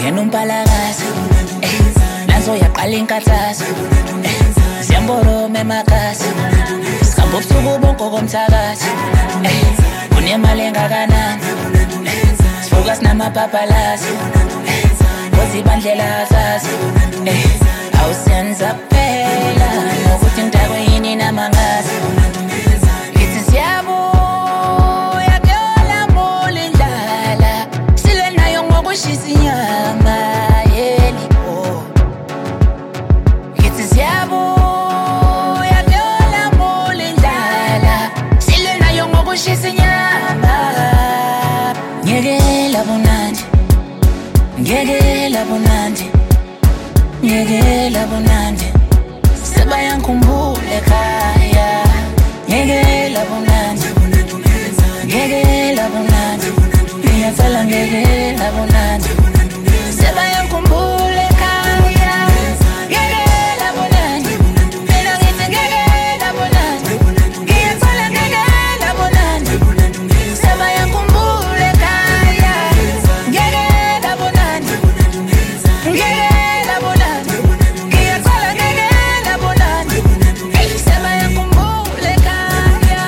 Kwangena umpalakazi nazo yaqala inkathazo siyamboroma emakhasi sikhamba ubusuku bonke komthakathi kunemali engakanani sivuka sinamapapalazi kozi bandlela azazi awusenza kuphela nokuthi ngidakwe yini namangazi ngithi siyabuya kuyola mbula indlala silwe nayo ngokushisa inyama yelibo ngithi siyabuya kuyola mbula indlala silwe nayo ngokushisa inyama ngekela bunandi ngekela bunandi ngekela bunandi sebayangikhumbula ekhaya ngekela bunandi ngekela bunandi ngiyacela ngekela bunandi sebayangikhumbula ekhaya ngekela bunandi mina ngithi ngekela bunandi ngiyacela ngekela bunandi sebayangikhumbula ekhaya ngekela bunandi ngekela bunandi ngiyacela ngekela bunandi sebayangikhumbula ekhaya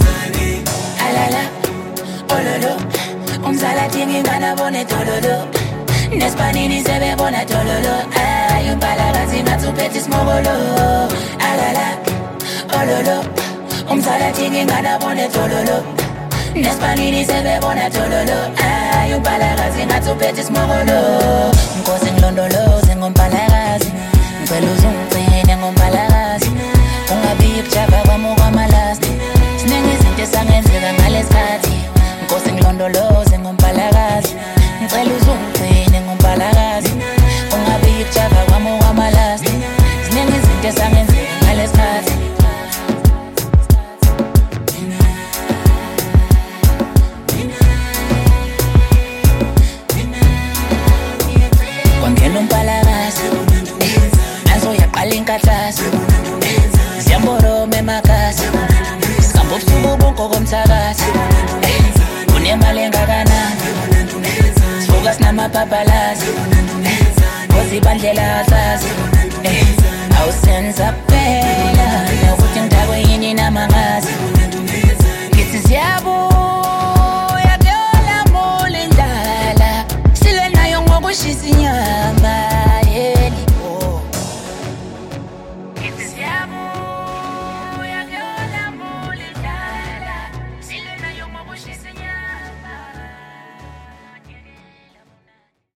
alala ololo umzala dingi ngana bone tololo nespanini sebebona tololo ay umpalakazi ngathuphethe isimokolo alala ololo umzala dingi ngana bone tololo nespanini sebebona tololo ay umpalakazi ngathuphethe isimokolo Nkosi ngilondoloze ngompalakazi ngicela uzungigcine ngompalakazi ungabi ukujava kwami okwamalasti siningi izinto esangenzeka ngalesikhathi Nkosi ngilondoloze ngompalakazi ngicela uzungigcine ngompalakazi ungabi ukujava kwami okwamalasti siningi izinto esangenzeka ngalesikhathi Kwangena umpalakazi nazo yaqala inkathazo siyamboroma emakhasi sikhamba ubusuku bonke komthakathi kunemali engakanani sivuka sinamapapalazi kozi bandlela azazi awusenza kuphela nokuthi ngidakwe yini namangazi